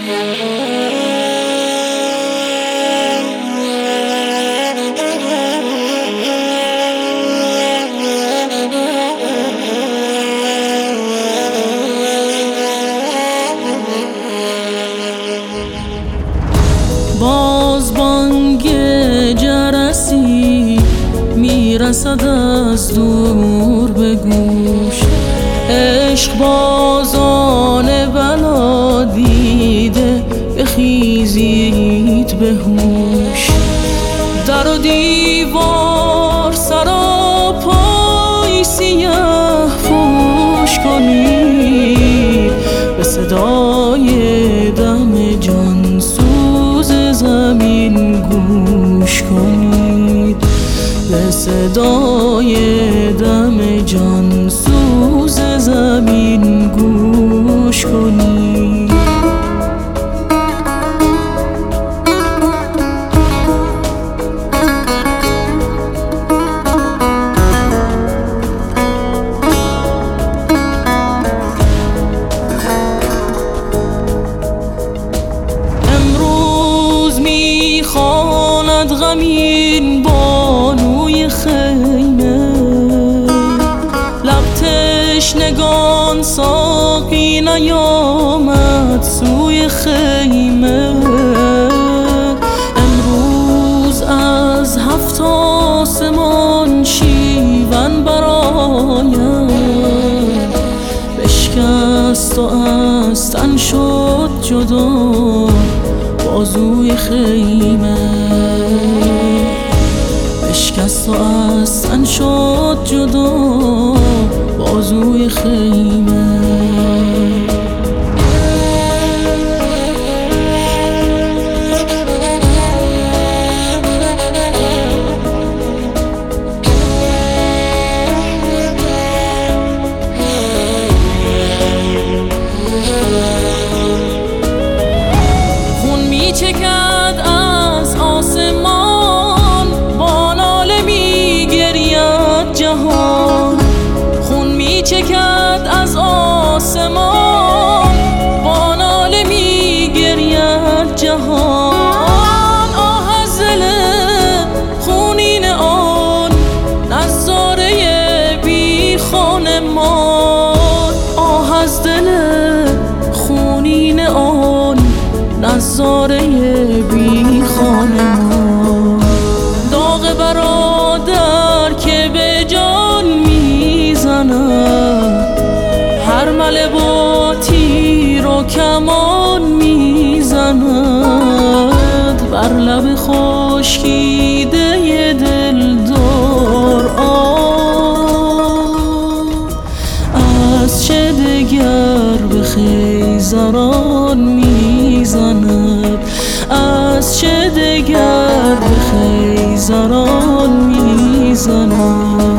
باز بانگ جرسی میرسد از دور به گوش، عشق بازان بلا دیده بخیزید به هوش. در و دیوار سراپای سیه پوش کنید، به صدای دم جان سوز زمین گوش کنید، به صدای دم جان سوز زمین گوش کنید. میخواند غمین بانوی خیمه، لب تشنگان ساقی نیامد سوی خیمه. امروز از 7 آسمان شیون برآید، بشکست و از تن شد جدا بازوی خیمه، بشکست و از تن شد جدا بازوی خیمه. چکد از آسمان با ناله می گرید جهان، خون می چکد از آسمان با ناله می گرید جهان. آه از دل خونین آن نظاره بی خانمان، آه از دل خونین آن نظاره بی خانمان. داغ برادر که به جان میزند، هر مله با تیر و کمان میزند، بر لب خشکیده دلدار از چه دگر به خیزران میزند، از چه دگر به خیزران میزند.